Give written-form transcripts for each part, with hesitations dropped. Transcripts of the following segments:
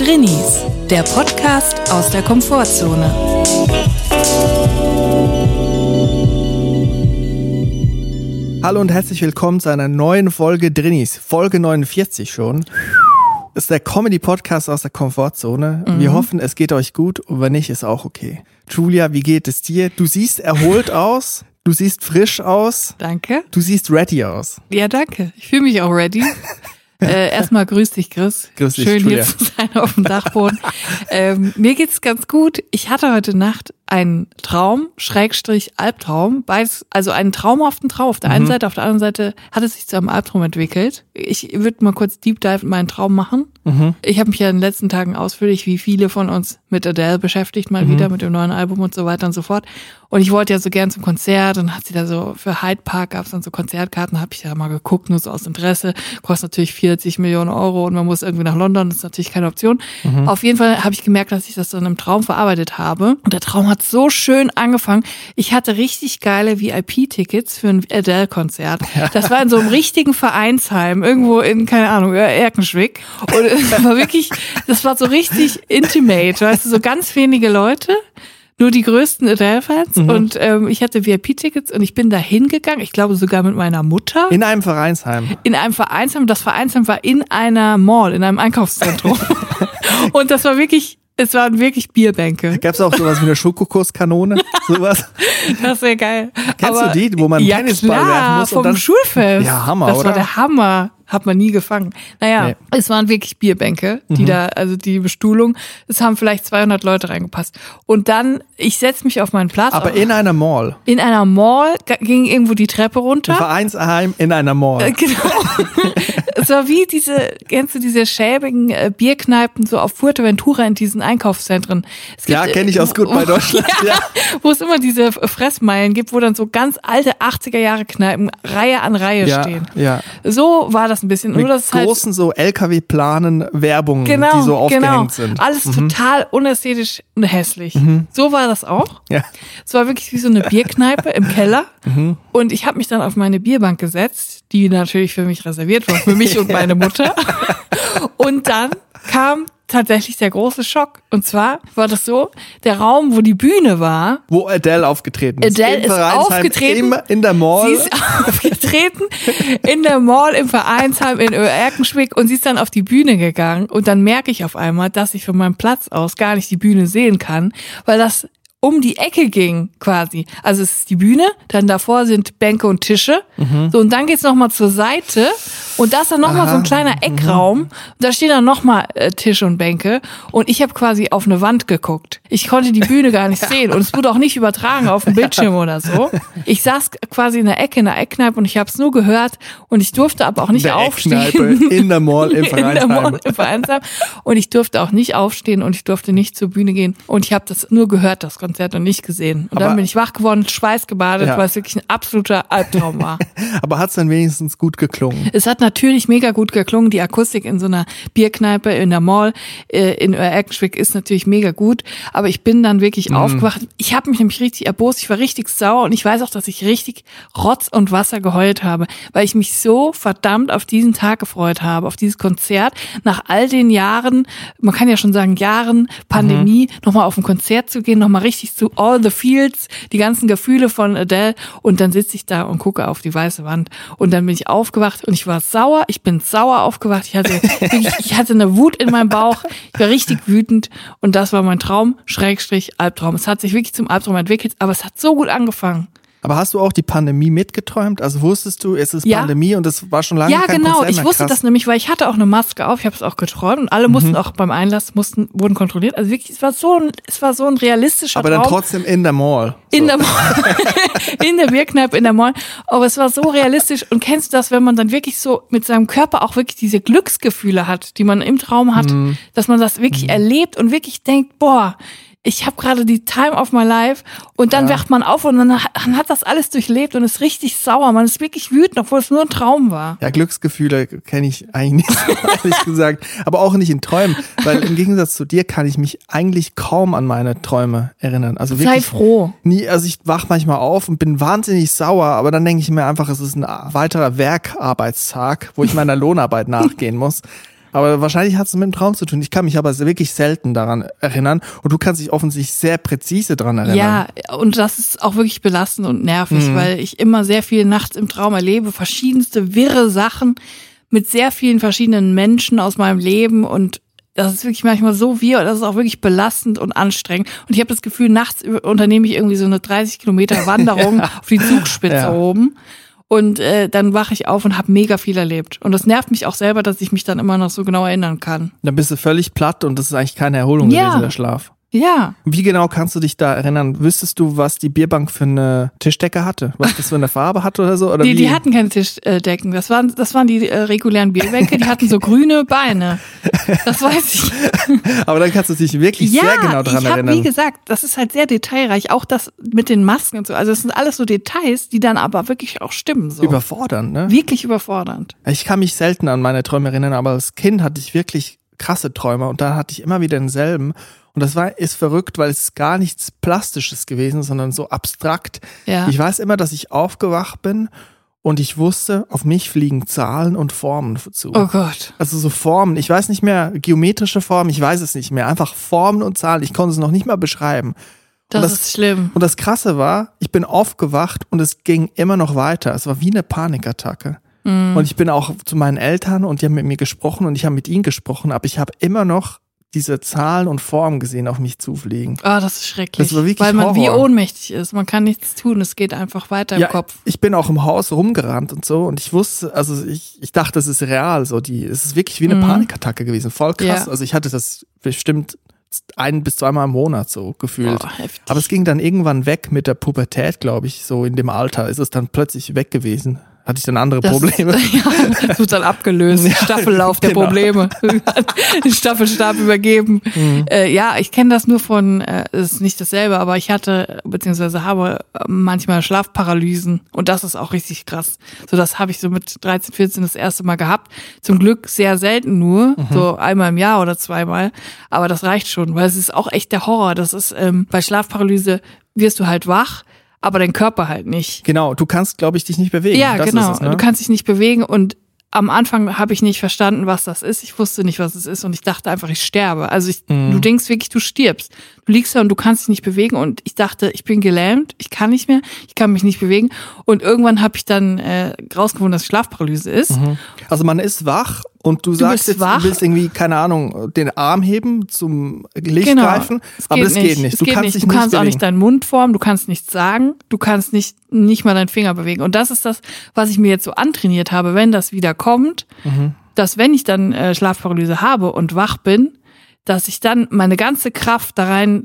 Drinnies, der Podcast aus der Komfortzone. Hallo und herzlich willkommen zu einer neuen Folge Drinnies, Folge 49 schon. Das ist der Comedy-Podcast aus der Komfortzone. Wir hoffen, es geht euch gut und wenn nicht, ist auch okay. Julia, wie geht es dir? Du siehst erholt aus, du siehst frisch aus. Danke. Du siehst ready aus. Ja, danke. Ich fühle mich auch ready. Erstmal grüß dich, Chris. Grüß dich, schön Julia. hier zu sein auf dem Dachboden. Mir geht's ganz gut. Ich hatte heute Nacht einen Traum, Schrägstrich Albtraum, beides, also einen traumhaften Traum auf der einen Seite, auf der anderen Seite hat es sich zu einem Albtraum entwickelt. Ich würde mal kurz Deep Dive in meinen Traum machen. Ich habe mich ja in den letzten Tagen ausführlich, wie viele von uns, mit Adele beschäftigt, mal wieder mit dem neuen Album und so weiter und so fort. Und ich wollte ja so gern zum Konzert und hat sie da so, für Hyde Park gab es dann so Konzertkarten, habe ich ja mal geguckt, nur so aus Interesse, kostet natürlich 40 Millionen Euro und man muss irgendwie nach London, das ist natürlich keine Option. Auf jeden Fall habe ich gemerkt, dass ich das dann im Traum verarbeitet habe und der Traum hat so schön angefangen. Ich hatte richtig geile VIP-Tickets für ein Adele-Konzert. Das war in so einem richtigen Vereinsheim, irgendwo in, keine Ahnung, Erkenschwick. Und es war wirklich, das war so richtig intimate, weißt du, so ganz wenige Leute. Nur die größten Adele-Fans und ich hatte VIP-Tickets und ich bin da hingegangen, ich glaube sogar mit meiner Mutter. In einem Vereinsheim. In einem Vereinsheim, das Vereinsheim war in einer Mall, in einem Einkaufszentrum. Und das war wirklich, es waren wirklich Bierbänke. Gab es auch sowas wie eine Schokokusskanone? Sowas? Das wäre geil. Kennst du die, wo man einen Tennisball werfen muss? Vom und dann Schulfest. Ja, Hammer, das oder? Das war der Hammer. Hat man nie gefangen. Naja, Nee. Es waren wirklich Bierbänke, die da, also die Bestuhlung. Es haben vielleicht 200 Leute reingepasst. Und dann, ich setze mich auf meinen Platz. Aber in einer Mall. In einer Mall ging irgendwo die Treppe runter. Ein Vereinsheim in einer Mall. Genau. Es war wie kennst du diese schäbigen Bierkneipen so auf Fuerteventura in diesen Einkaufszentren? Es gibt, Ja, kenne ich aus Goodbye Deutschland. Ja. Wo es immer diese Fressmeilen gibt, wo dann so ganz alte 80er-Jahre-Kneipen Reihe an Reihe stehen. Ja. So war das ein bisschen. Nur, Mit dass es halt großen so LKW-Planen Werbungen, die so aufgehängt sind. Alles total unästhetisch und hässlich. So war das auch. Ja. Es war wirklich wie so eine Bierkneipe im Keller. Und ich habe mich dann auf meine Bierbank gesetzt, die natürlich für mich reserviert war, für mich und meine Mutter. Und dann kam tatsächlich der große Schock. Und zwar war das so, der Raum, wo die Bühne war. Wo Adele aufgetreten ist. Adele Im ist Vereinsheim, aufgetreten. in der Mall. Sie ist aufgetreten in der Mall im Vereinsheim in Erkenschwick und sie ist dann auf die Bühne gegangen. Und dann merke ich auf einmal, dass ich von meinem Platz aus gar nicht die Bühne sehen kann, weil das um die Ecke ging quasi. Also es ist die Bühne, dann davor sind Bänke und Tische. So, und dann geht's nochmal zur Seite und da ist dann nochmal so ein kleiner Eckraum. Und da stehen dann nochmal Tische und Bänke und ich habe quasi auf eine Wand geguckt. Ich konnte die Bühne gar nicht sehen und es wurde auch nicht übertragen auf dem Bildschirm oder so. Ich saß quasi in der Ecke, in der Eckkneipe und ich habe es nur gehört und ich durfte aber auch nicht der aufstehen. Eckkneipe in der Mall im Vereinsheim. In der Mall im Vereinsheim. Und ich durfte auch nicht aufstehen und ich durfte nicht zur Bühne gehen. Und ich habe das nur gehört, das Konzert, und nicht gesehen. Und Aber dann bin ich wach geworden, schweißgebadet, weil es wirklich ein absoluter Albtraum war. Aber hat's dann wenigstens gut geklungen? Es hat natürlich mega gut geklungen. Die Akustik in so einer Bierkneipe in der Mall in Erkenschwick ist natürlich mega gut. Aber ich bin dann wirklich aufgewacht. Ich habe mich nämlich richtig erbost. Ich war richtig sauer und ich weiß auch, dass ich richtig Rotz und Wasser geheult habe, weil ich mich so verdammt auf diesen Tag gefreut habe, auf dieses Konzert. Nach all den Jahren, man kann ja schon sagen Jahren Pandemie, nochmal auf ein Konzert zu gehen, nochmal richtig zu All the Feels, die ganzen Gefühle von Adele. Und dann sitze ich da und gucke auf die weiße Wand. Und dann bin ich aufgewacht und ich war sauer. Ich bin sauer aufgewacht. Ich hatte eine Wut in meinem Bauch. Ich war richtig wütend. Und das war mein Traum, Schrägstrich Albtraum. Es hat sich wirklich zum Albtraum entwickelt, aber es hat so gut angefangen. Aber hast du auch die Pandemie mitgeträumt? Also wusstest du, es ist Ja. Pandemie und es war schon lange Ja, kein genau. Konzert mehr. Ich wusste Krass. das nämlich, weil ich hatte auch eine Maske auf. Ich habe es auch geträumt und alle mussten auch beim Einlass wurden kontrolliert. Also wirklich, es war so ein realistischer Aber Traum. dann trotzdem in der Mall. So. In der Mall, in der Bierkneipe, in der Mall. Aber es war so realistisch. Und kennst du das, wenn man dann wirklich so mit seinem Körper auch wirklich diese Glücksgefühle hat, die man im Traum hat, dass man das wirklich erlebt und wirklich denkt, boah, ich habe gerade die Time of my life und dann wacht man auf und dann hat das alles durchlebt und ist richtig sauer. Man ist wirklich wütend, obwohl es nur ein Traum war. Ja, Glücksgefühle kenne ich eigentlich nicht, ehrlich gesagt. Aber auch nicht in Träumen, weil im Gegensatz zu dir kann ich mich eigentlich kaum an meine Träume erinnern. Also wirklich Sei froh. nie, also ich wach manchmal auf und bin wahnsinnig sauer, aber dann denke ich mir einfach, es ist ein weiterer Werkarbeitstag, wo ich meiner Lohnarbeit nachgehen muss. Aber wahrscheinlich hat es mit dem Traum zu tun. Ich kann mich aber wirklich selten daran erinnern. Und du kannst dich offensichtlich sehr präzise daran erinnern. Ja, und das ist auch wirklich belastend und nervig, weil ich immer sehr viel nachts im Traum erlebe, verschiedenste wirre Sachen mit sehr vielen verschiedenen Menschen aus meinem Leben und das ist wirklich manchmal so wirr, das ist auch wirklich belastend und anstrengend. Und ich habe das Gefühl, nachts unternehme ich irgendwie so eine 30 Kilometer Wanderung auf die Zugspitze oben. Und dann wache ich auf und habe mega viel erlebt. Und das nervt mich auch selber, dass ich mich dann immer noch so genau erinnern kann. Dann bist du völlig platt und das ist eigentlich keine Erholung gewesen, der Schlaf. Ja. Wie genau kannst du dich da erinnern? Wüsstest du, was die Bierbank für eine Tischdecke hatte? Was das für eine Farbe hatte oder so? Oder die hatten keine Tischdecken. Das waren die regulären Bierbänke, die hatten so grüne Beine. Das weiß ich. Aber dann kannst du dich wirklich sehr genau daran erinnern. Ja, wie gesagt, das ist halt sehr detailreich. Auch das mit den Masken und so. Also es sind alles so Details, die dann aber wirklich auch stimmen. So. Überfordernd, ne? Wirklich überfordernd. Ich kann mich selten an meine Träume erinnern, aber als Kind hatte ich wirklich krasse Träume und da hatte ich immer wieder denselben. Und das ist verrückt, weil es gar nichts Plastisches gewesen, sondern so abstrakt. Ja. Ich weiß immer, dass ich aufgewacht bin und ich wusste, auf mich fliegen Zahlen und Formen zu. Oh Gott. Also so Formen. Ich weiß nicht mehr, geometrische Formen, ich weiß es nicht mehr. Einfach Formen und Zahlen. Ich konnte es noch nicht mal beschreiben. Das ist schlimm. Und das Krasse war, ich bin aufgewacht und es ging immer noch weiter. Es war wie eine Panikattacke. Und ich bin auch zu meinen Eltern und die haben mit mir gesprochen und ich habe mit ihnen gesprochen, aber ich habe immer noch diese Zahlen und Formen gesehen auf mich zufliegen. Oh, das ist schrecklich. Das war wirklich weil man Horror. Wie ohnmächtig ist. Man kann nichts tun, es geht einfach weiter im Kopf. Ich bin auch im Haus rumgerannt und so und ich wusste, also ich dachte, das ist real, es ist wirklich wie eine Panikattacke gewesen, voll krass. Ja. Also ich hatte das bestimmt 1 bis 2 Mal im Monat so gefühlt. Oh, heftig. Aber es ging dann irgendwann weg mit der Pubertät, glaube ich, so in dem Alter ist es dann plötzlich weg gewesen. Hatte ich dann andere Probleme. Das wird dann abgelöst. Ja, Staffellauf der Probleme. Den Staffelstab übergeben. Ich kenne das nur von, es ist nicht dasselbe, aber ich hatte, beziehungsweise habe manchmal Schlafparalysen und das ist auch richtig krass. So, das habe ich so mit 13, 14 das erste Mal gehabt. Zum Glück sehr selten nur, so einmal im Jahr oder 2-mal. Aber das reicht schon, weil es ist auch echt der Horror. Das ist, bei Schlafparalyse wirst du halt wach, aber dein Körper halt nicht. Genau, du kannst, glaube ich, dich nicht bewegen. Ja, das genau. Ist es, ne? Du kannst dich nicht bewegen und am Anfang habe ich nicht verstanden, was das ist. Ich wusste nicht, was es ist und ich dachte einfach, ich sterbe. Also du denkst wirklich, du stirbst. Du liegst da und du kannst dich nicht bewegen und ich dachte, ich bin gelähmt, ich kann nicht mehr, ich kann mich nicht bewegen und irgendwann habe ich dann rausgefunden, dass Schlafparalyse ist. Also man ist wach und du sagst jetzt, du willst irgendwie, keine Ahnung, den Arm heben, zum Licht greifen, aber das geht nicht. Du kannst auch nicht deinen Mund formen, du kannst nichts sagen, du kannst nicht mal deinen Finger bewegen. Und das ist das, was ich mir jetzt so antrainiert habe, wenn das wieder kommt, dass wenn ich dann Schlafparalyse habe und wach bin, dass ich dann meine ganze Kraft da rein,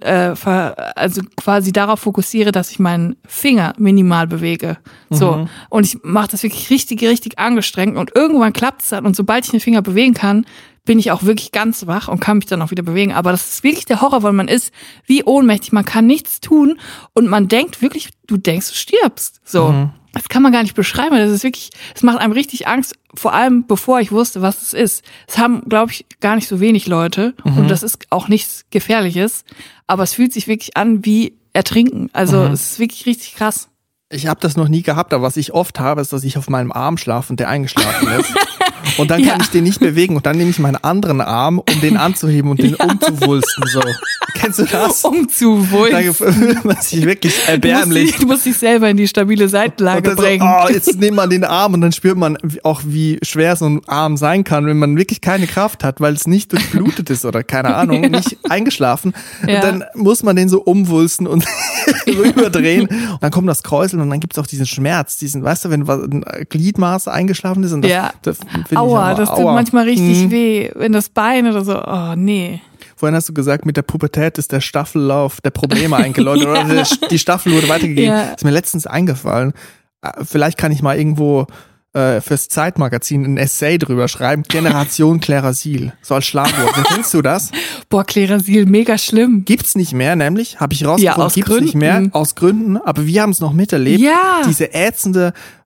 also quasi darauf fokussiere, dass ich meinen Finger minimal bewege. So. Und ich mache das wirklich richtig angestrengt und irgendwann klappt es dann und sobald ich den Finger bewegen kann, bin ich auch wirklich ganz wach und kann mich dann auch wieder bewegen. Aber das ist wirklich der Horror, weil man ist wie ohnmächtig, man kann nichts tun und man denkt wirklich, du stirbst. So. Das kann man gar nicht beschreiben. Das ist wirklich, es macht einem richtig Angst, vor allem bevor ich wusste, was es ist. Es haben, glaube ich, gar nicht so wenig Leute und das ist auch nichts Gefährliches, aber es fühlt sich wirklich an wie Ertrinken. Also es ist wirklich richtig krass. Ich habe das noch nie gehabt, aber was ich oft habe, ist, dass ich auf meinem Arm schlafe und der eingeschlafen ist. Und dann kann ich den nicht bewegen und dann nehme ich meinen anderen Arm, um den anzuheben und den umzuwulsten. So. Kennst du das? Umzuwulsten. Da fühlt man sich wirklich erbärmlich. Du musst dich selber in die stabile Seitenlage bringen. So, jetzt nimmt man den Arm und dann spürt man auch, wie schwer so ein Arm sein kann, wenn man wirklich keine Kraft hat, weil es nicht durchblutet ist oder keine Ahnung, nicht eingeschlafen. Ja. Und dann muss man den so umwulsten und rüberdrehen. Und dann kommt das Kräuseln und dann gibt es auch diesen Schmerz, weißt du, wenn ein Gliedmaß eingeschlafen ist und das Aua, das tut manchmal richtig weh, wenn das Bein oder so, oh nee. Vorhin hast du gesagt, mit der Pubertät ist der Staffellauf der Probleme eingeläutet oder die Staffel wurde weitergegeben. Ja. Ist mir letztens eingefallen. Vielleicht kann ich mal irgendwo fürs Zeitmagazin ein Essay drüber schreiben. Generation Klerasil. So als Schlagwort. Kennst du das? Boah, Klerasil, mega schlimm. Gibt's nicht mehr, nämlich, habe ich rausgefunden, gibt's nicht mehr, aus Gründen, aber wir haben es noch miterlebt. Ja. Diese ätzende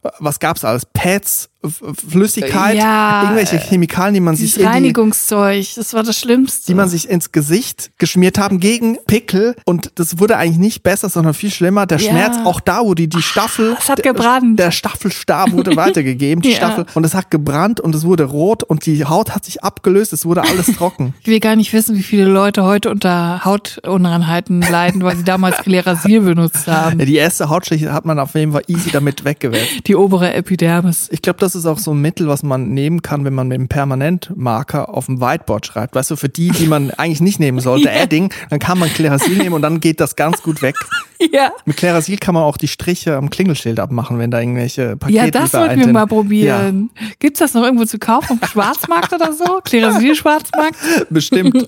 was gab's alles? Pads, Flüssigkeit, irgendwelche Chemikalien, die man sich Reinigungszeug, das war das Schlimmste. Die man sich ins Gesicht geschmiert haben gegen Pickel und das wurde eigentlich nicht besser, sondern viel schlimmer. Der Schmerz, auch da wurde die Staffel, es hat gebrannt. Der Staffelstab wurde weitergegeben, die Staffel, und es hat gebrannt und es wurde rot und die Haut hat sich abgelöst, es wurde alles trocken. Ich will gar nicht wissen, wie viele Leute heute unter Hautunreinheiten leiden, weil sie damals Klerasil benutzt haben. Ja, die erste Hautschicht hat man auf jeden Fall easy damit weggewäscht. Die obere Epidermis. Ich glaube, das ist auch so ein Mittel, was man nehmen kann, wenn man mit einem Permanentmarker auf dem Whiteboard schreibt. Weißt du, für die man eigentlich nicht nehmen sollte, Edding, dann kann man Klerasil nehmen und dann geht das ganz gut weg. Ja. Mit Klerasil kann man auch die Striche am Klingelschild abmachen, wenn da irgendwelche Pakete Ja, das wollten wir mal probieren. Ja. Gibt's das noch irgendwo zu kaufen? Auf Schwarzmarkt oder so? Klerasil-Schwarzmarkt? Bestimmt.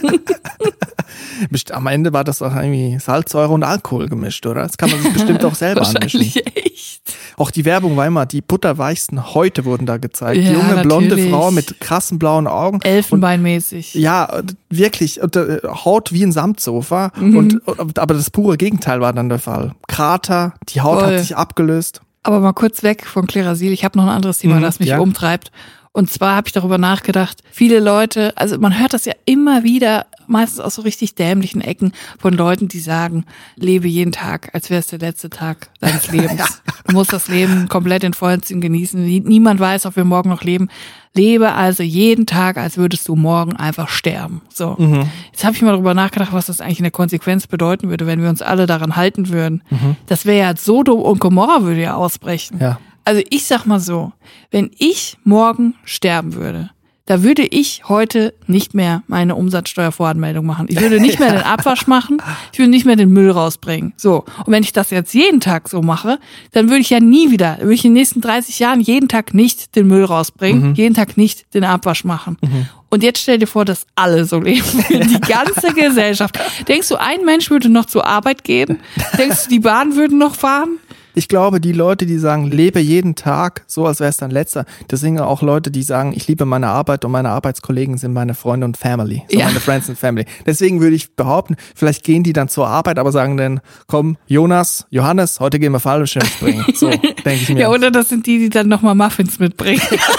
Am Ende war das auch irgendwie Salzsäure und Alkohol gemischt, oder? Das kann man sich bestimmt auch selber anmischen. Echt. Auch die Werbung war immer, die butterweichsten Häute wurden da gezeigt. Ja, junge, blonde natürlich. Frau mit krassen blauen Augen. Elfenbeinmäßig. Ja, wirklich. Und, Haut wie ein Samtsofa. Aber das pure Gegenteil war dann der Fall. Krater, die Haut hat sich abgelöst. Aber mal kurz weg von Klerasil. Ich habe noch ein anderes Thema, das mich umtreibt. Und zwar habe ich darüber nachgedacht, viele Leute, also man hört das ja immer wieder, meistens aus so richtig dämlichen Ecken von Leuten, die sagen, lebe jeden Tag, als wäre es der letzte Tag deines Lebens. Ja. Du musst das Leben komplett in vollen Zügen genießen. Niemand weiß, ob wir morgen noch leben. Lebe also jeden Tag, als würdest du morgen einfach sterben. So. Jetzt habe ich mal darüber nachgedacht, was das eigentlich in der Konsequenz bedeuten würde, wenn wir uns alle daran halten würden. Das wäre ja Sodom und Gomorra würde ja ausbrechen. Ja. Also ich sag mal so, wenn ich morgen sterben würde, da würde ich heute nicht mehr meine Umsatzsteuervoranmeldung machen. Ich würde nicht mehr den Abwasch machen, ich würde nicht mehr den Müll rausbringen. So. Und wenn ich das jetzt jeden Tag so mache, dann würde ich ja würde ich in den nächsten 30 Jahren jeden Tag nicht den Müll rausbringen, jeden Tag nicht den Abwasch machen. Und jetzt stell dir vor, dass alle so leben. Die ganze Gesellschaft. Denkst du, ein Mensch würde noch zur Arbeit gehen? Denkst du, die Bahn würden noch fahren? Ich glaube, die Leute, die sagen, lebe jeden Tag, so als wäre es dein letzter, das sind ja auch Leute, die sagen, ich liebe meine Arbeit und meine Arbeitskollegen sind meine Freunde und Family, so meine Friends and Family. Deswegen würde ich behaupten, vielleicht gehen die dann zur Arbeit, aber sagen dann, komm, Johannes, heute gehen wir Fallschirm springen. So, denke ich mir. Ja, oder das sind die dann nochmal Muffins mitbringen.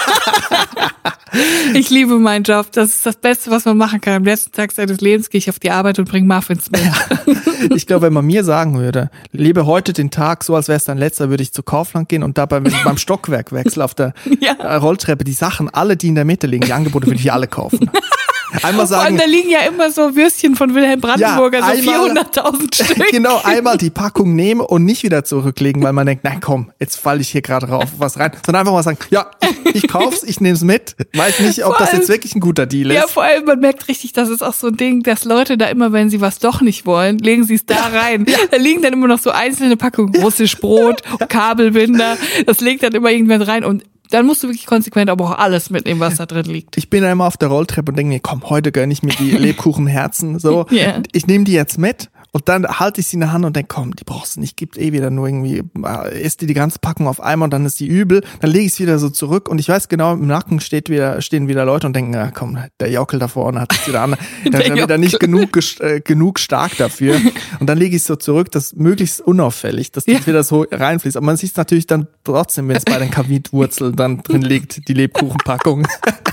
Ich liebe meinen Job. Das ist das Beste, was man machen kann. Am letzten Tag seines Lebens gehe ich auf die Arbeit und bringe Muffins mit. Ja. Ich glaube, wenn man mir sagen würde, lebe heute den Tag so, als wäre es dein letzter, würde ich zu Kaufland gehen und dabei beim Stockwerkwechsel auf der Rolltreppe die Sachen, alle, die in der Mitte liegen, die Angebote würde ich alle kaufen. Einmal sagen, und da liegen ja immer so Würstchen von Wilhelm Brandenburger, so 400.000 Stück. Genau, einmal die Packung nehmen und nicht wieder zurücklegen, weil man denkt, nein komm, jetzt falle ich hier gerade rauf was rein. Sondern einfach mal sagen, ja, ich kauf's, ich nehme es mit. Weiß nicht, ob das jetzt wirklich ein guter Deal ist. Ja, vor allem, man merkt richtig, das ist auch so ein Ding, dass Leute da immer, wenn sie was doch nicht wollen, legen sie es da rein. Ja. Da liegen dann immer noch so einzelne Packungen, russisch Brot, Kabelbinder, das legt dann immer irgendwann rein und dann musst du wirklich konsequent aber auch alles mitnehmen, was da drin liegt. Ich bin da immer auf der Rolltreppe und denke mir, komm, heute gönne ich mir die Lebkuchenherzen. So. Yeah. Ich nehme die jetzt mit und dann halte ich sie in der Hand und denke, komm, die brauchst du nicht, gibt wieder nur irgendwie, isst die ganze Packung auf einmal und dann ist die übel. Dann lege ich es wieder so zurück und ich weiß genau, im Nacken stehen wieder Leute und denken, ja komm, der Jockel da vorne hat es wieder an. Der ist wieder nicht genug stark dafür. Und dann lege ich es so zurück, das möglichst unauffällig, dass das wieder so reinfließt. Aber man sieht es natürlich dann trotzdem, wenn es bei den Kavitwurzeln dann drin liegt, die Lebkuchenpackung.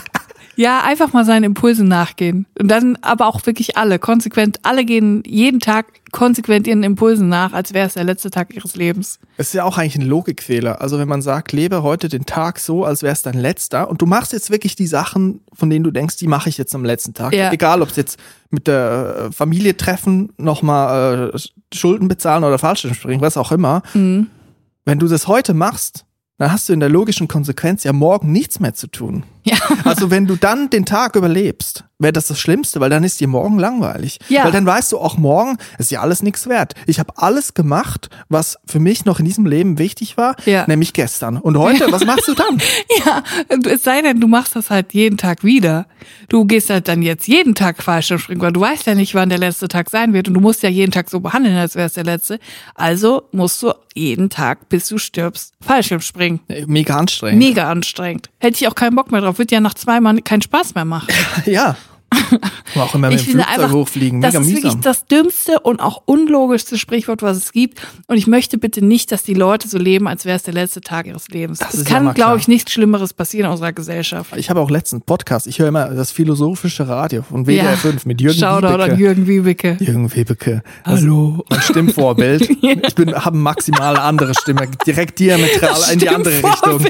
Ja, einfach mal seinen Impulsen nachgehen. Und dann aber auch wirklich alle gehen jeden Tag konsequent ihren Impulsen nach, als wäre es der letzte Tag ihres Lebens. Es ist ja auch eigentlich ein Logikfehler. Also wenn man sagt, lebe heute den Tag so, als wäre es dein letzter und du machst jetzt wirklich die Sachen, von denen du denkst, die mache ich jetzt am letzten Tag. Ja. Egal, ob es jetzt mit der Familie treffen, nochmal Schulden bezahlen oder Fallschirmspringen, was auch immer. Wenn du das heute machst, dann hast du in der logischen Konsequenz ja morgen nichts mehr zu tun. Ja. Also wenn du dann den Tag überlebst, wäre das Schlimmste, weil dann ist dir morgen langweilig. Ja. Weil dann weißt du auch morgen, ist ja alles nichts wert. Ich habe alles gemacht, was für mich noch in diesem Leben wichtig war, nämlich gestern. Und heute, was machst du dann? Ja, es sei denn, du machst das halt jeden Tag wieder. Du gehst halt dann jetzt jeden Tag Fallschirmspringen, weil du weißt ja nicht, wann der letzte Tag sein wird und du musst ja jeden Tag so behandeln, als wäre es der letzte. Also musst du jeden Tag, bis du stirbst, Fallschirmspringen. Mega anstrengend. Mega anstrengend. Hätte ich auch keinen Bock mehr drauf. Wird ja nach 2 Mal keinen Spaß mehr machen. Ja. Aber auch immer mit Ich dem finde Flugzeug einfach, hochfliegen, das mega ist mühsam. wirklich das dümmste und auch unlogischste Sprichwort, was es gibt. Und ich möchte bitte nicht, dass die Leute so leben, als wäre es der letzte Tag ihres Lebens. Das Es ist ja kann, mal klar. glaube ich, nichts Schlimmeres passieren in unserer Gesellschaft. Ich habe auch letztens einen Podcast, ich höre immer das philosophische Radio von WDR 5 mit Jürgen Shoutout Wiebeke. an Jürgen Wiebeke. Jürgen Wiebeke. Das Hallo. ist mein Stimmvorbild. Ich habe maximal eine andere Stimme, direkt diametral in die andere Richtung.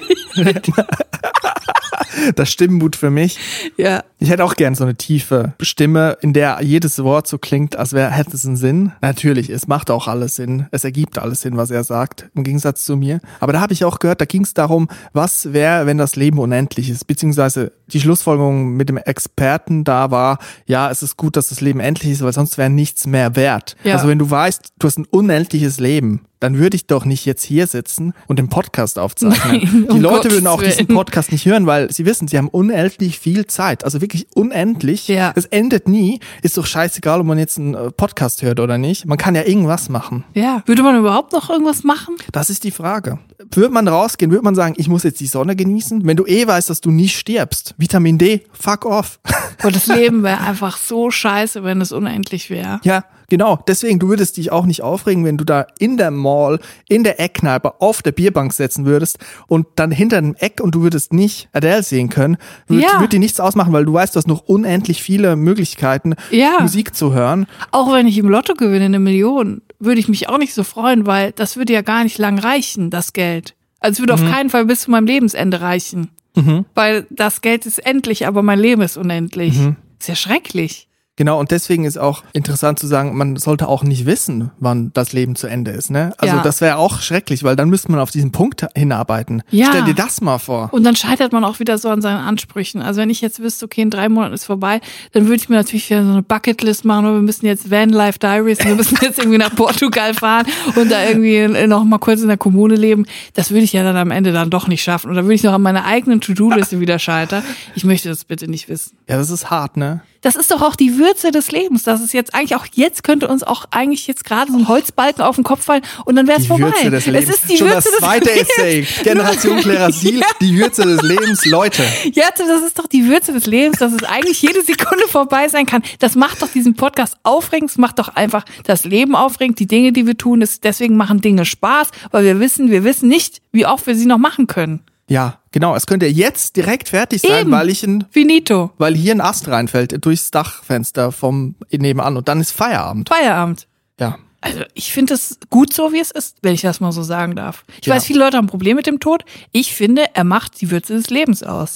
Das Stimmbut für mich. Ja. Ich hätte auch gern so eine tiefe Stimme, in der jedes Wort so klingt, als hätte es einen Sinn. Natürlich, es macht auch alles Sinn. Es ergibt alles Sinn, was er sagt, im Gegensatz zu mir. Aber da habe ich auch gehört, da ging es darum, was wäre, wenn das Leben unendlich ist. Beziehungsweise die Schlussfolgerung mit dem Experten da war, ja, es ist gut, dass das Leben endlich ist, weil sonst wäre nichts mehr wert. Ja. Also wenn du weißt, du hast ein unendliches Leben, dann würde ich doch nicht jetzt hier sitzen und den Podcast aufzeichnen. Nein, Die um Leute würden Gottes auch diesen Willen. Podcast nicht hören, weil sie wissen, sie haben unendlich viel Zeit. Also wirklich unendlich. Ja. Es endet nie. Ist doch scheißegal, ob man jetzt einen Podcast hört oder nicht. Man kann ja irgendwas machen. Ja. Würde man überhaupt noch irgendwas machen? Das ist die Frage. Würde man rausgehen, würde man sagen, ich muss jetzt die Sonne genießen? Wenn du weißt, dass du nicht stirbst, Vitamin D, fuck off. Aber das Leben wäre einfach so scheiße, wenn es unendlich wäre. Ja, genau. Deswegen, du würdest dich auch nicht aufregen, wenn du da in der Mall, in der Eckkneipe auf der Bierbank setzen würdest und dann hinter dem Eck und du würdest nicht Adele sehen können. Ja. Würde dir nichts ausmachen, weil du weißt, du hast noch unendlich viele Möglichkeiten, Ja. Musik zu hören. Auch wenn ich im Lotto gewinne 1 Million, würde ich mich auch nicht so freuen, weil das würde ja gar nicht lang reichen, das Geld. Also es würde auf keinen Fall bis zu meinem Lebensende reichen. Weil das Geld ist endlich, aber mein Leben ist unendlich. Ist ja schrecklich. Genau, und deswegen ist auch interessant zu sagen, man sollte auch nicht wissen, wann das Leben zu Ende ist. Ne? Also Ja. das wäre auch schrecklich, weil dann müsste man auf diesen Punkt hinarbeiten. Ja. Stell dir das mal vor. Und dann scheitert man auch wieder so an seinen Ansprüchen. Also wenn ich jetzt wüsste, okay, in 3 Monaten ist vorbei, dann würde ich mir natürlich wieder so eine Bucketlist machen, wir müssen jetzt Vanlife Diaries, wir müssen jetzt irgendwie nach Portugal fahren und da irgendwie noch mal kurz in der Kommune leben. Das würde ich ja dann am Ende dann doch nicht schaffen. Oder würde ich noch an meiner eigenen To-Do-Liste wieder scheitern. Ich möchte das bitte nicht wissen. Ja, das ist hart, ne? Das ist doch auch die Würze des Lebens. Das ist jetzt eigentlich auch, jetzt könnte uns auch eigentlich jetzt gerade so ein Holzbalken auf den Kopf fallen und dann wäre es Die vorbei. Würze des Lebens. Es ist die Schon Würze das zweite des Lebens. Essay. Generation Klerasil, die Würze des Lebens. Leute. Ja, das ist doch die Würze des Lebens, dass es eigentlich jede Sekunde vorbei sein kann. Das macht doch diesen Podcast aufregend. Es macht doch einfach das Leben aufregend, die Dinge, die wir tun. Deswegen machen Dinge Spaß, weil wir wissen nicht, wie oft wir sie noch machen können. Ja, genau. Es könnte jetzt direkt fertig sein, Eben. Finito. weil hier ein Ast reinfällt durchs Dachfenster vom nebenan und dann ist Feierabend. Feierabend. Ja. Also ich finde es gut so, wie es ist, wenn ich das mal so sagen darf. Ich Ja. weiß, viele Leute haben ein Problem mit dem Tod. Ich finde, er macht die Würze des Lebens aus.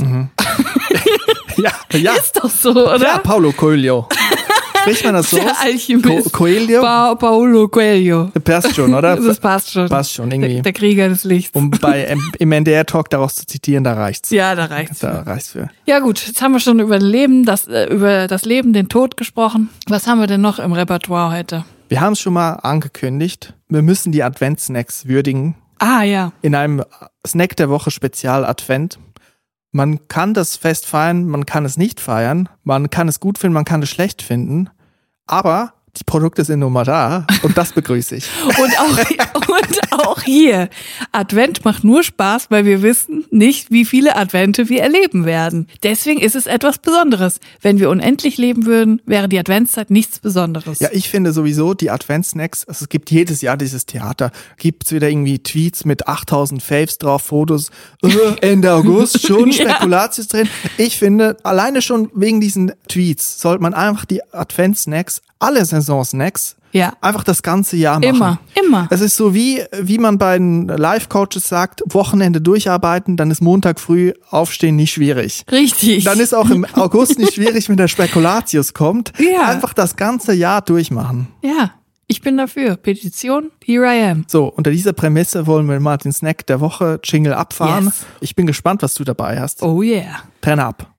Ja. Ist doch so, oder? Ja, Paulo Coelho. Spricht man das so? Der Alchemist. Coelho? Paolo Coelho. Passt schon, oder? Das passt schon. Passt schon, irgendwie. Der Krieger des Lichts. Um im NDR-Talk daraus zu zitieren, da reicht's. Ja, da reicht's. Da reicht's für. Ja gut, jetzt haben wir schon über das Leben, den Tod gesprochen. Was haben wir denn noch im Repertoire heute? Wir haben es schon mal angekündigt. Wir müssen die Advent-Snacks würdigen. Ah ja, In einem Snack der Woche Spezial Advent. Man kann das Fest feiern, man kann es nicht feiern. Man kann es gut finden, man kann es schlecht finden. Aber die Produkte sind nun mal da und das begrüße ich. und auch hier. Advent macht nur Spaß, weil wir wissen nicht, wie viele Advente wir erleben werden. Deswegen ist es etwas Besonderes. Wenn wir unendlich leben würden, wäre die Adventszeit nichts Besonderes. Ja, ich finde sowieso die Advent-Snacks, also es gibt jedes Jahr dieses Theater, gibt's wieder irgendwie Tweets mit 8000 Faves drauf, Fotos, Ende August schon, Ja. Spekulatius drin. Ich finde, alleine schon wegen diesen Tweets sollte man einfach die Advent-Snacks, alle Saison-Snacks, Ja. einfach das ganze Jahr machen. Immer. Es ist so wie man bei den Life-Coaches sagt, Wochenende durcharbeiten, dann ist Montag früh aufstehen nicht schwierig. Richtig. Dann ist auch im August nicht schwierig, wenn der Spekulatius kommt. Ja. Einfach das ganze Jahr durchmachen. Ja, ich bin dafür. Petition, here I am. So, unter dieser Prämisse wollen wir mal den Snack der Woche Jingle abfahren. Yes. Ich bin gespannt, was du dabei hast. Oh yeah. Trenne ab.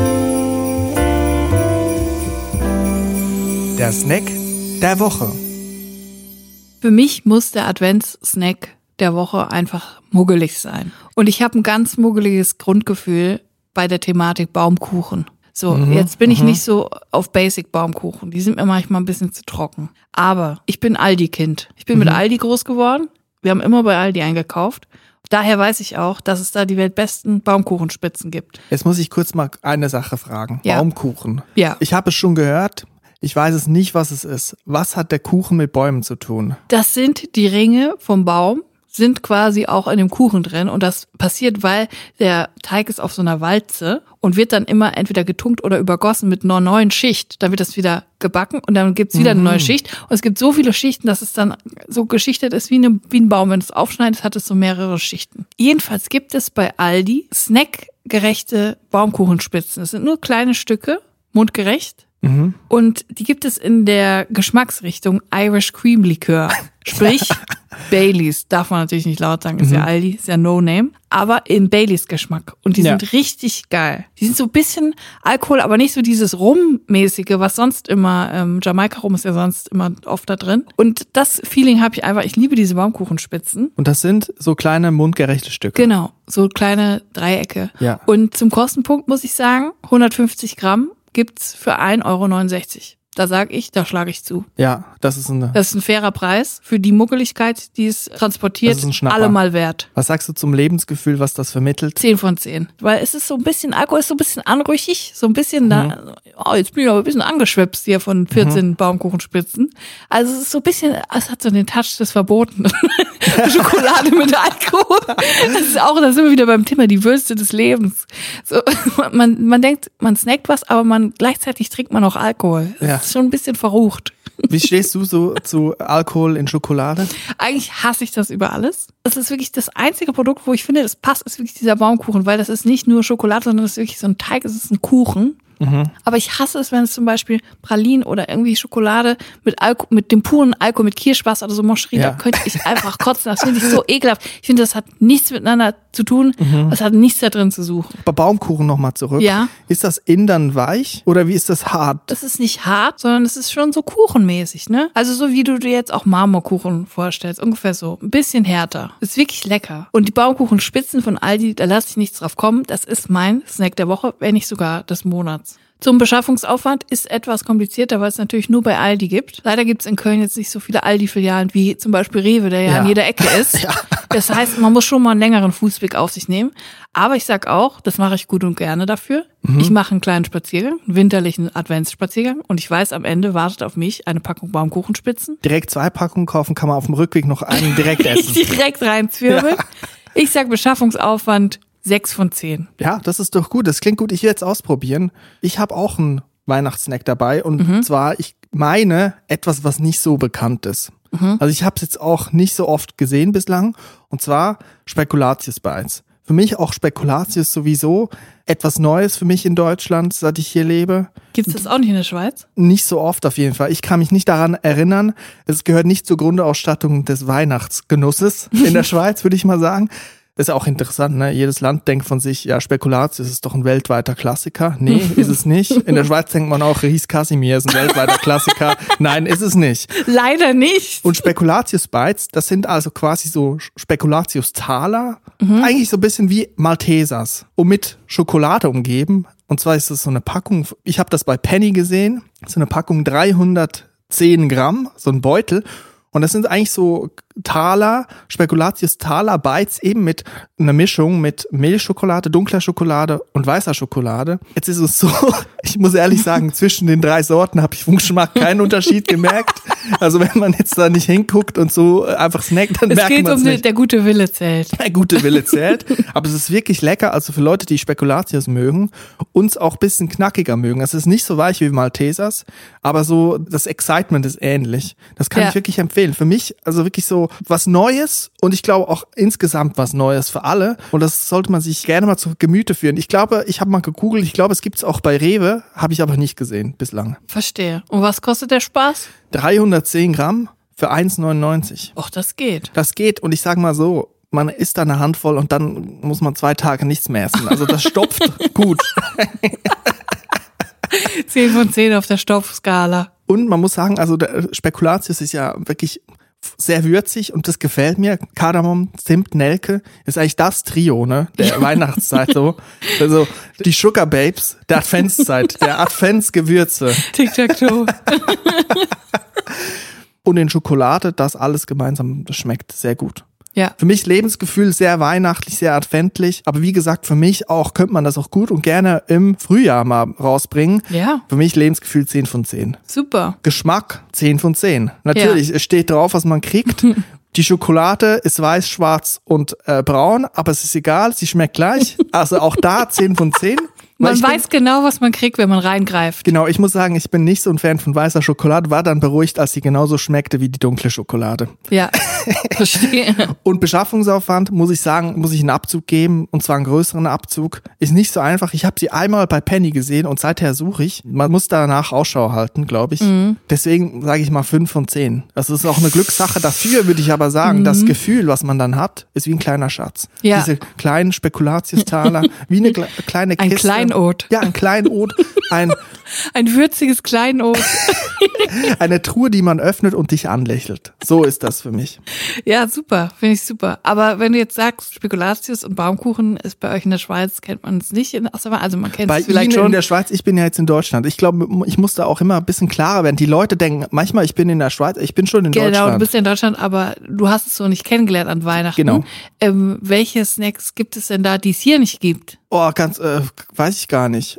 Der Snack der Woche. Für mich muss der Adventssnack der Woche einfach muggelig sein. Und ich habe ein ganz muggeliges Grundgefühl bei der Thematik Baumkuchen. So, jetzt bin ich nicht so auf Basic-Baumkuchen. Die sind mir manchmal ein bisschen zu trocken. Aber ich bin Aldi-Kind. Ich bin mit Aldi groß geworden. Wir haben immer bei Aldi eingekauft. Daher weiß ich auch, dass es da die weltbesten Baumkuchenspitzen gibt. Jetzt muss ich kurz mal eine Sache fragen. Ja. Baumkuchen. Ja. Ich habe es schon gehört. Ich weiß es nicht, was es ist. Was hat der Kuchen mit Bäumen zu tun? Das sind die Ringe vom Baum, sind quasi auch in dem Kuchen drin. Und das passiert, weil der Teig ist auf so einer Walze und wird dann immer entweder getunkt oder übergossen mit einer neuen Schicht. Dann wird das wieder gebacken und dann gibt's wieder eine neue Schicht. Und es gibt so viele Schichten, dass es dann so geschichtet ist wie ein Baum. Wenn du es aufschneidest, hat es so mehrere Schichten. Jedenfalls gibt es bei Aldi snackgerechte Baumkuchenspitzen. Es sind nur kleine Stücke, mundgerecht. Und die gibt es in der Geschmacksrichtung Irish Cream Likör. Sprich, Baileys. Darf man natürlich nicht laut sagen, ist ja Aldi, ist ja No-Name. Aber im Baileys Geschmack. Und die sind richtig geil. Die sind so ein bisschen Alkohol, aber nicht so dieses Rum-mäßige, was sonst immer, Jamaika-Rum ist ja sonst immer oft da drin. Und das Feeling habe ich einfach, ich liebe diese Baumkuchenspitzen. Und das sind so kleine mundgerechte Stücke. Genau, so kleine Dreiecke. Ja. Und zum Kostenpunkt muss ich sagen, 150 Gramm gibt's für 1,69 €. Da sag ich, da schlage ich zu. Ja, das ist ein fairer Preis für die Muckeligkeit, die es transportiert, Das ist ein Schnapper. allemal wert. Was sagst du zum Lebensgefühl, was das vermittelt? 10 von 10. Weil es ist so ein bisschen, Alkohol ist so ein bisschen anrüchig, so ein bisschen jetzt bin ich aber ein bisschen angeschwipst hier von 14 Baumkuchenspitzen. Also es ist so ein bisschen, es hat so den Touch des Verbotenen. Schokolade mit Alkohol. Da sind wir wieder beim Thema, die Würste des Lebens. So, man denkt, man snackt was, aber gleichzeitig trinkt man auch Alkohol. Ja. Das ist schon ein bisschen verrucht. Wie stehst du so zu Alkohol in Schokolade? Eigentlich hasse ich das über alles. Das ist wirklich das einzige Produkt, wo ich finde, das passt, ist wirklich dieser Baumkuchen, weil das ist nicht nur Schokolade, sondern das ist wirklich so ein Teig, es ist ein Kuchen. Aber ich hasse es, wenn es zum Beispiel Pralinen oder irgendwie Schokolade mit dem puren Alkohol, mit Kirschwasser oder so Moscherie, da könnte ich einfach kotzen. Das finde ich so ekelhaft. Ich finde, das hat nichts miteinander zu tun. Das hat nichts da drin zu suchen. Bei Baumkuchen nochmal zurück. Ja. Ist das innen dann weich oder wie ist das hart? Das ist nicht hart, sondern es ist schon so kuchenmäßig, ne? Also so wie du dir jetzt auch Marmorkuchen vorstellst, ungefähr so. Ein bisschen härter. Ist wirklich lecker. Und die Baumkuchenspitzen von Aldi, da lasse ich nichts drauf kommen. Das ist mein Snack der Woche, wenn nicht sogar des Monats. Zum Beschaffungsaufwand ist etwas komplizierter, weil es natürlich nur bei Aldi gibt. Leider gibt es in Köln jetzt nicht so viele Aldi-Filialen wie zum Beispiel Rewe, der ja an jeder Ecke ist. Ja. Das heißt, man muss schon mal einen längeren Fußweg auf sich nehmen. Aber ich sag auch, das mache ich gut und gerne dafür. Ich mache einen kleinen Spaziergang, einen winterlichen Adventsspaziergang und ich weiß, am Ende wartet auf mich eine Packung Baumkuchenspitzen. Direkt 2 Packungen kaufen, kann man auf dem Rückweg noch einen direkt essen. Direkt reinzwirbeln. Ja. Ich sag Beschaffungsaufwand 6 von 10. Ja, das ist doch gut. Das klingt gut. Ich will jetzt ausprobieren. Ich habe auch einen Weihnachtssnack dabei und zwar, ich meine, etwas, was nicht so bekannt ist. Also ich habe es jetzt auch nicht so oft gesehen bislang und zwar Spekulatius Bites. Für mich auch Spekulatius sowieso etwas Neues für mich in Deutschland, seit ich hier lebe. Gibt's das auch nicht in der Schweiz? Nicht so oft auf jeden Fall. Ich kann mich nicht daran erinnern. Es gehört nicht zur Grundausstattung des Weihnachtsgenusses in der Schweiz, würde ich mal sagen. Das ist auch interessant, ne? Jedes Land denkt von sich, ja, Spekulatius ist doch ein weltweiter Klassiker. Nee, ist es nicht. In der Schweiz denkt man auch, Ries Casimir ist ein weltweiter Klassiker. Nein, ist es nicht. Leider nicht. Und Spekulatius Bites, das sind also quasi so Spekulatius Taler. Eigentlich so ein bisschen wie Maltesers. Und mit Schokolade umgeben. Und zwar ist das so eine Packung, ich habe das bei Penny gesehen, so eine Packung 310 Gramm, so ein Beutel. Und das sind eigentlich so Taler, Spekulatius Taler Bites eben mit einer Mischung mit Milchschokolade, dunkler Schokolade und weißer Schokolade. Jetzt ist es so, ich muss ehrlich sagen, zwischen den 3 Sorten habe ich vom Geschmack keinen Unterschied gemerkt. Also wenn man jetzt da nicht hinguckt und so einfach snackt, dann merkt man es nicht. Der gute Wille zählt. Der gute Wille zählt. Aber es ist wirklich lecker, also für Leute, die Spekulatius mögen, uns auch ein bisschen knackiger mögen. Es ist nicht so weich wie Maltesers, aber so das Excitement ist ähnlich. Das kann ich wirklich empfehlen. Für mich also wirklich so was Neues und ich glaube auch insgesamt was Neues für alle. Und das sollte man sich gerne mal zu Gemüte führen. Ich glaube, ich habe mal gegoogelt, ich glaube, es gibt es auch bei Rewe, habe ich aber nicht gesehen bislang. Verstehe. Und was kostet der Spaß? 310 Gramm für 1,99. Och, das geht. Das geht und ich sage mal so, man isst da eine Handvoll und dann muss man 2 Tage nichts mehr essen. Also das stopft gut. 10 von 10 auf der Stopfskala. Und man muss sagen, also der Spekulatius ist ja wirklich sehr würzig und das gefällt mir. Kardamom, Zimt, Nelke ist eigentlich das Trio, ne, der Weihnachtszeit so. Also die Sugar Babes der Adventszeit, der Adventsgewürze. Tic-Tac-Toe. Und in Schokolade, das alles gemeinsam, das schmeckt sehr gut. Ja. Für mich Lebensgefühl sehr weihnachtlich, sehr adventlich. Aber wie gesagt, für mich auch könnte man das auch gut und gerne im Frühjahr mal rausbringen. Ja. Für mich Lebensgefühl 10 von 10. Super. Geschmack 10 von 10. Natürlich, es steht drauf, was man kriegt. Die Schokolade ist weiß, schwarz und braun, aber es ist egal, sie schmeckt gleich. Also auch da 10 von 10. Man weiß genau, was man kriegt, wenn man reingreift. Genau, ich muss sagen, ich bin nicht so ein Fan von weißer Schokolade, war dann beruhigt, als sie genauso schmeckte wie die dunkle Schokolade. Ja, verstehe. Und Beschaffungsaufwand, muss ich sagen, muss ich einen Abzug geben, und zwar einen größeren Abzug. Ist nicht so einfach. Ich habe sie einmal bei Penny gesehen und seither suche ich. Man muss danach Ausschau halten, glaube ich. Deswegen sage ich mal 5 von 10. Das ist auch eine Glückssache. Dafür würde ich aber sagen, das Gefühl, was man dann hat, ist wie ein kleiner Schatz. Ja. Diese kleinen Spekulatiustaler, wie eine kleine Kiste. Ein Kleinod. Ja, ein Kleinod. Ein würziges Kleinod. Eine Truhe, die man öffnet und dich anlächelt. So ist das für mich. Ja, super. Finde ich super. Aber wenn du jetzt sagst, Spekulatius und Baumkuchen ist bei euch in der Schweiz, kennt man es nicht. Also man kennt es vielleicht Ihnen schon. In der Schweiz, ich bin ja jetzt in Deutschland. Ich glaube, ich muss da auch immer ein bisschen klarer werden. Die Leute denken manchmal, ich bin in der Schweiz, ich bin schon in Deutschland. Genau, du bist ja in Deutschland, aber du hast es so nicht kennengelernt an Weihnachten. Genau. Welche Snacks gibt es denn da, die es hier nicht gibt? Oh, weiß ich gar nicht.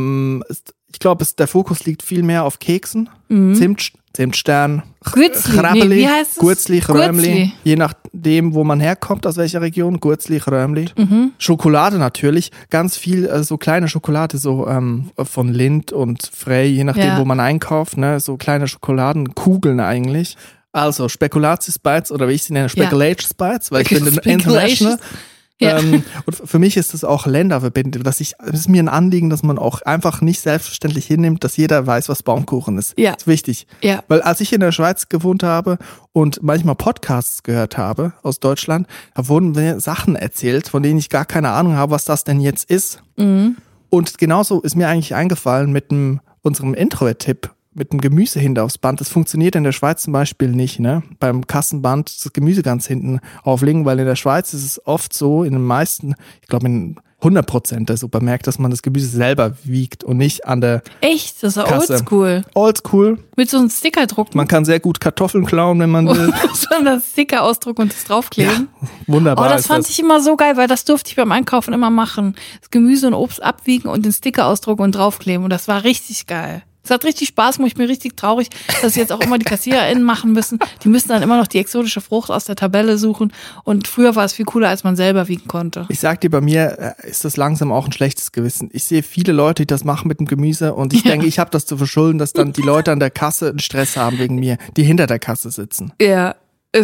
Ich glaube, der Fokus liegt viel mehr auf Keksen, Zimtstern, Gürzli, Krabbeli, wie heißt es? Gürzli, Römli, Gürzli. je nachdem, wo man herkommt, aus welcher Region, Gürzli, Römli. Schokolade natürlich, ganz viel so kleine Schokolade, so von Lindt und Frey, je nachdem, wo man einkauft, ne, so kleine Schokoladenkugeln eigentlich. Also Spekulatius Bites oder wie ich sie nenne, Speculatius Bites, weil ich bin international. Ja. Und für mich ist das auch länderverbindend. Es ist mir ein Anliegen, dass man auch einfach nicht selbstverständlich hinnimmt, dass jeder weiß, was Baumkuchen ist. Ja. Das ist wichtig. Ja. Weil als ich in der Schweiz gewohnt habe und manchmal Podcasts gehört habe aus Deutschland, da wurden mir Sachen erzählt, von denen ich gar keine Ahnung habe, was das denn jetzt ist. Und genauso ist mir eigentlich eingefallen mit unserem Intro-Tipp. Mit dem Gemüse hinten aufs Band. Das funktioniert in der Schweiz zum Beispiel nicht, ne? Beim Kassenband das Gemüse ganz hinten auflegen, weil in der Schweiz ist es oft so, in den meisten, ich glaube in 100% der Supermärkte, dass man das Gemüse selber wiegt und nicht an der Echt? Das ist Kasse. oldschool. Oldschool. Mit so einem Sticker drucken. Man kann sehr gut Kartoffeln klauen, wenn man will. So das Sticker ausdrucken und das draufkleben. Ja, wunderbar. Oh, das fand ich immer so geil, weil das durfte ich beim Einkaufen immer machen. Das Gemüse und Obst abwiegen und den Sticker ausdrucken und draufkleben. Und das war richtig geil. Es hat richtig Spaß gemacht, ich bin richtig traurig, dass jetzt auch immer die KassiererInnen machen müssen. Die müssen dann immer noch die exotische Frucht aus der Tabelle suchen. Und früher war es viel cooler, als man selber wiegen konnte. Ich sag dir, bei mir ist das langsam auch ein schlechtes Gewissen. Ich sehe viele Leute, die das machen mit dem Gemüse und ich denke, ich habe das zu verschulden, dass dann die Leute an der Kasse einen Stress haben wegen mir, die hinter der Kasse sitzen. Ja.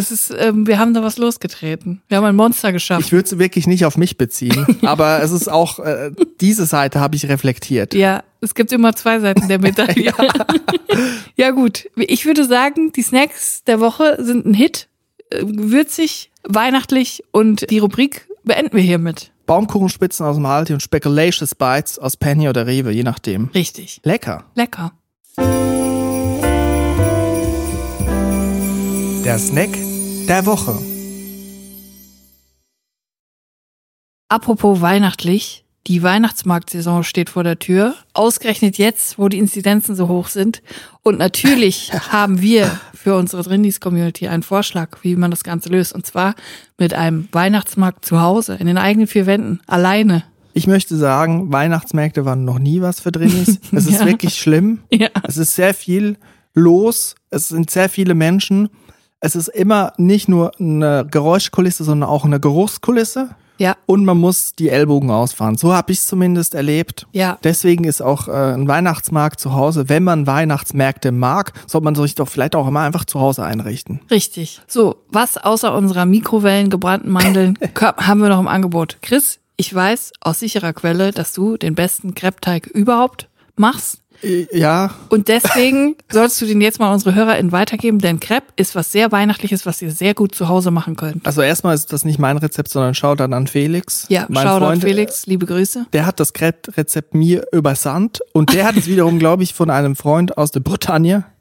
Wir haben da was losgetreten. Wir haben ein Monster geschaffen. Ich würde es wirklich nicht auf mich beziehen, aber es ist auch, diese Seite habe ich reflektiert. Ja, es gibt immer zwei Seiten der Medaille. Ja gut, ich würde sagen, die Snacks der Woche sind ein Hit, würzig, weihnachtlich und die Rubrik beenden wir hiermit. Baumkuchenspitzen aus dem Aldi und Speculatius Bites aus Penny oder Rewe, je nachdem. Richtig. Lecker. Lecker. Der Snack der Woche. Apropos weihnachtlich, die Weihnachtsmarktsaison steht vor der Tür. Ausgerechnet jetzt, wo die Inzidenzen so hoch sind. Und natürlich haben wir für unsere Drinis-Community einen Vorschlag, wie man das Ganze löst. Und zwar mit einem Weihnachtsmarkt zu Hause, in den eigenen vier Wänden, alleine. Ich möchte sagen, Weihnachtsmärkte waren noch nie was für Drinis. Es ist wirklich schlimm. Ja. Es ist sehr viel los. Es sind sehr viele Menschen. Es ist immer nicht nur eine Geräuschkulisse, sondern auch eine Geruchskulisse. Ja. Und man muss die Ellbogen ausfahren. So habe ich es zumindest erlebt. Ja. Deswegen ist auch ein Weihnachtsmarkt zu Hause. Wenn man Weihnachtsmärkte mag, sollte man sich doch vielleicht auch immer einfach zu Hause einrichten. Richtig. So, was außer unserer Mikrowellen gebrannten Mandeln haben wir noch im Angebot? Chris, ich weiß aus sicherer Quelle, dass du den besten Crepe-Teig überhaupt machst. Ja. Und deswegen sollst du den jetzt mal unsere HörerInnen weitergeben, denn Crepe ist was sehr Weihnachtliches, was ihr sehr gut zu Hause machen könnt. Also erstmal ist das nicht mein Rezept, sondern Shoutout an Felix. Ja, Shoutout an Felix, liebe Grüße. Der hat das Crepe-Rezept mir übersandt und der hat es wiederum, glaube ich, von einem Freund aus der Bretagne.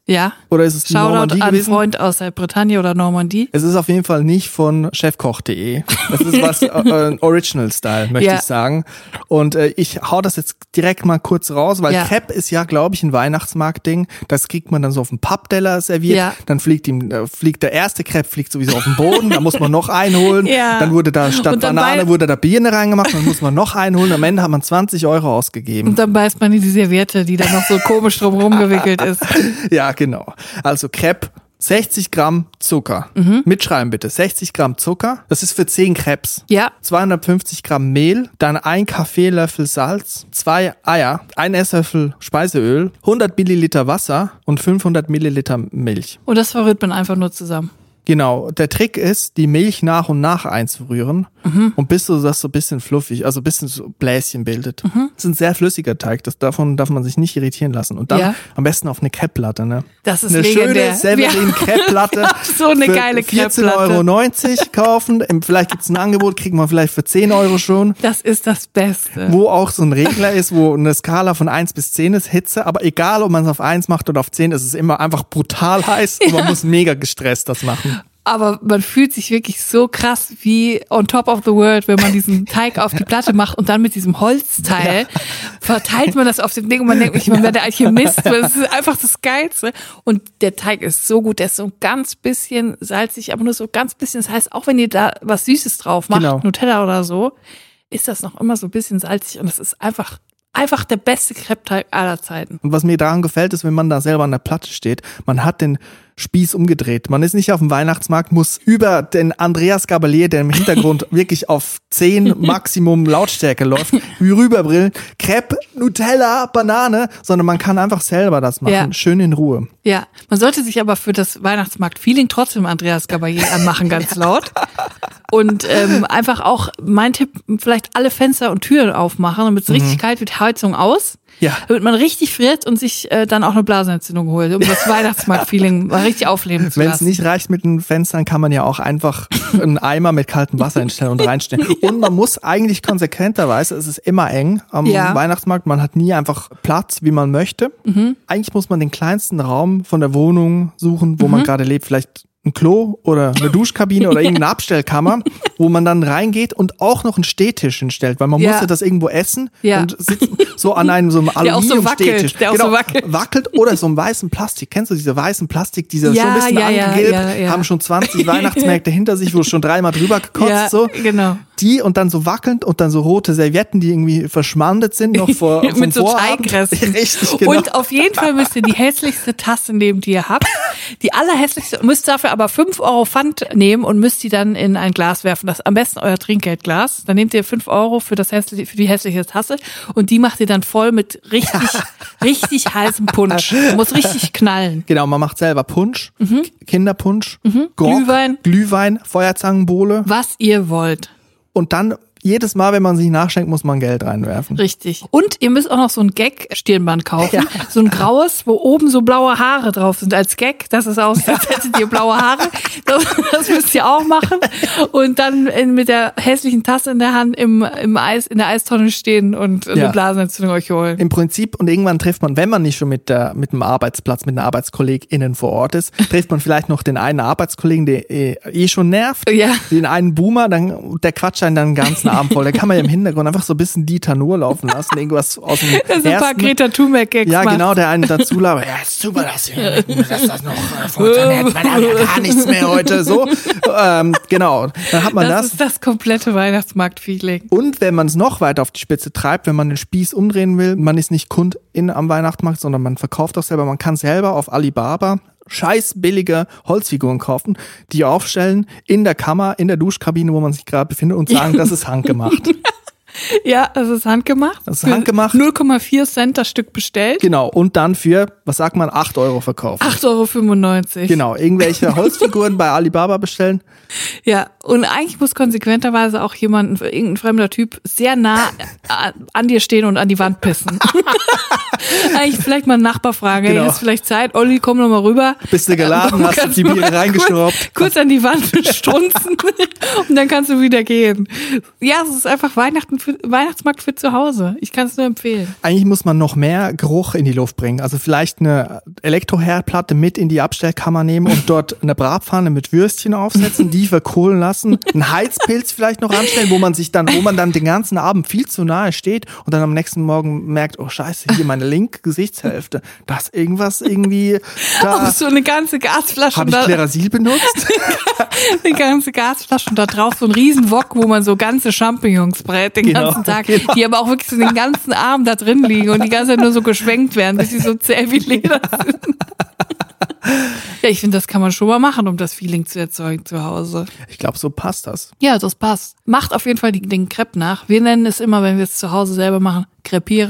Ja. Oder ist es die Shoutout Normandie an gewesen? Freund aus der Bretagne oder Normandie. Es ist auf jeden Fall nicht von chefkoch.de. Das ist was Original-Style, möchte ich sagen. Und ich hau das jetzt direkt mal kurz raus, weil Crepe ist ja, glaube ich, ein Weihnachtsmarkt-Ding. Das kriegt man dann so auf dem Pappteller serviert. Ja. Dann fliegt der erste Crepe sowieso auf den Boden. Da muss man noch einholen. Ja. Dann wurde da statt Banane wurde da Birne reingemacht. Dann muss man noch einholen. Am Ende hat man 20 Euro ausgegeben. Und dann beißt man in die Serviette, die dann noch so komisch drumherum gewickelt ist. Ja, genau. Also Crepe, 60 Gramm Zucker. Mitschreiben bitte. 60 Gramm Zucker. Das ist für 10 Crepes. Ja. 250 Gramm Mehl, dann 1 Kaffeelöffel Salz, 2 Eier, 1 Esslöffel Speiseöl, 100 Milliliter Wasser und 500 Milliliter Milch. Und das verrührt man einfach nur zusammen. Genau, der Trick ist, die Milch nach und nach einzurühren und bis so das so ein bisschen fluffig, also ein bisschen so Bläschen bildet. Das ist ein sehr flüssiger Teig, davon darf man sich nicht irritieren lassen. Und dann am besten auf eine Crepe-Platte, ne? Das ist eine legendär. Schöne Severin-Crepe-Platte. So eine geile Crepe-Platte. 14,90 € kaufen. Vielleicht gibt's ein Angebot, kriegt man vielleicht für 10 Euro schon. Das ist das Beste. Wo auch so ein Regler ist, wo eine Skala von 1 bis 10 ist, Hitze. Aber egal, ob man es auf 1 macht oder auf 10, ist es immer einfach brutal heiß und man muss mega gestresst das machen. Aber man fühlt sich wirklich so krass wie on top of the world, wenn man diesen Teig auf die Platte macht und dann mit diesem Holzteil verteilt man das auf dem Ding und man denkt, man wäre der Alchemist. Das ist einfach das Geilste. Und der Teig ist so gut, der ist so ein ganz bisschen salzig, aber nur so ganz bisschen. Das heißt, auch wenn ihr da was Süßes drauf macht, Nutella oder so, ist das noch immer so ein bisschen salzig und das ist einfach der beste Crepe-Teig aller Zeiten. Und was mir daran gefällt, ist, wenn man da selber an der Platte steht, man hat den Spieß umgedreht. Man ist nicht auf dem Weihnachtsmarkt, muss über den Andreas Gabalier, der im Hintergrund wirklich auf 10 Maximum Lautstärke läuft, wie rüberbrillen, Crepe, Nutella, Banane, sondern man kann einfach selber das machen, schön in Ruhe. Ja, man sollte sich aber für das Weihnachtsmarkt-Feeling trotzdem Andreas Gabalier anmachen, ganz laut. Und einfach auch, mein Tipp, vielleicht alle Fenster und Türen aufmachen, damit es richtig kalt wird, Heizung aus. Ja. Damit man richtig friert und sich dann auch eine Blasenentzündung holt, um das Weihnachtsmarkt-Feeling mal richtig aufleben zu lassen. Wenn es nicht reicht mit den Fenstern, kann man ja auch einfach einen Eimer mit kaltem Wasser hinstellen und reinstellen. Und man muss eigentlich konsequenterweise, es ist immer eng am Weihnachtsmarkt, man hat nie einfach Platz, wie man möchte. Eigentlich muss man den kleinsten Raum von der Wohnung suchen, wo man gerade lebt, vielleicht ein Klo oder eine Duschkabine oder irgendeine Abstellkammer, wo man dann reingeht und auch noch einen Stehtisch hinstellt, weil man muss ja das irgendwo essen und sitzt so an einem so einem Aluminiumstehtisch. Der auch so wackelt oder so einem weißen Plastik. Kennst du diese weißen Plastik, die schon ein bisschen angegilbt, haben schon 20 Weihnachtsmärkte hinter sich, wo schon 3-mal drüber gekotzt, so. Genau. Die und dann so wackelnd und dann so rote Servietten, die irgendwie verschmandet sind noch vor mit so Teigresten. Richtig, genau. Und auf jeden Fall müsst ihr die hässlichste Tasse nehmen, die ihr habt. Die allerhässlichste, müsst dafür aber 5 Euro Pfand nehmen und müsst die dann in ein Glas werfen. Das ist am besten euer Trinkgeldglas. Dann nehmt ihr 5 Euro für die hässliche Tasse und die macht ihr dann voll mit richtig heißem Punsch. Muss richtig knallen. Genau, man macht selber Punsch, Kinderpunsch, Grog, Glühwein, Feuerzangenbowle. Was ihr wollt. Und dann jedes Mal, wenn man sich nachschenkt, muss man Geld reinwerfen. Richtig. Und ihr müsst auch noch so ein Gag-Stirnband kaufen. Ja. So ein graues, wo oben so blaue Haare drauf sind als Gag. Das ist aus, als hättet ihr blaue Haare. Das müsst ihr auch machen. Und dann mit der hässlichen Tasse in der Hand in der Eistonne stehen und eine Blasenentzündung euch holen. Im Prinzip, und irgendwann trifft man, wenn man nicht schon mit dem Arbeitsplatz, mit einer ArbeitskollegInnen vor Ort ist, trifft man vielleicht noch den einen Arbeitskollegen, der schon nervt. Ja. Den einen Boomer, der quatscht einen dann den ganzen Abend voll. Da kann man ja im Hintergrund einfach so ein bisschen Dieter Nuhr laufen lassen. Irgendwas aus dem das sind ein paar Greta Thunberg-Gags. Ja, genau, der einen dazu labert. Ja, ist super, dass das noch funktioniert. Man hat ja gar nichts mehr heute. So, genau. Dann hat man das. Das ist das komplette Weihnachtsmarkt-Feeling. Und wenn man es noch weiter auf die Spitze treibt, wenn man den Spieß umdrehen will, man ist nicht Kundin am Weihnachtsmarkt, sondern man verkauft auch selber. Man kann selber auf Alibaba scheiß billige Holzfiguren kaufen, die aufstellen in der Kammer, in der Duschkabine, wo man sich gerade befindet und sagen, das ist handgemacht. Ja, das ist handgemacht. Das ist handgemacht. 0,4 Cent das Stück bestellt. Genau. Und dann für, was sagt man, 8 Euro verkauft. 8,95 € Genau. Irgendwelche Holzfiguren bei Alibaba bestellen. Ja. Und eigentlich muss konsequenterweise auch irgendein fremder Typ sehr nah an dir stehen und an die Wand pissen. Eigentlich vielleicht mal einen Nachbar fragen. Genau. Hey, ist vielleicht Zeit. Olli, komm noch mal rüber. Bist du geladen, hast du die Biere reingeschraubt. Kurz an die Wand strunzen und dann kannst du wieder gehen. Ja, es ist einfach Weihnachten Weihnachtsmarkt für zu Hause. Ich kann es nur empfehlen. Eigentlich muss man noch mehr Geruch in die Luft bringen. Also vielleicht eine Elektroherdplatte mit in die Abstellkammer nehmen und dort eine Bratpfanne mit Würstchen aufsetzen, die verkohlen lassen, einen Heizpilz vielleicht noch anstellen, wo man dann den ganzen Abend viel zu nahe steht und dann am nächsten Morgen merkt, oh scheiße, hier meine linke Gesichtshälfte, da ist irgendwas irgendwie da. Auch so eine ganze Gasflasche. Habe ich Klerasil benutzt? Eine ganze Gasflasche und da drauf so ein riesen Wok, wo man so ganze Champignons brät den ganzen Tag, die aber auch wirklich so den ganzen Abend da drin liegen und die ganze Zeit nur so geschwenkt werden, bis sie so zäh wie Leder sind. Ja, ich finde, das kann man schon mal machen, um das Feeling zu erzeugen zu Hause. Ich glaube, so passt das. Ja, das passt. Macht auf jeden Fall den Crepe nach. Wir nennen es immer, wenn wir es zu Hause selber machen, crepieren.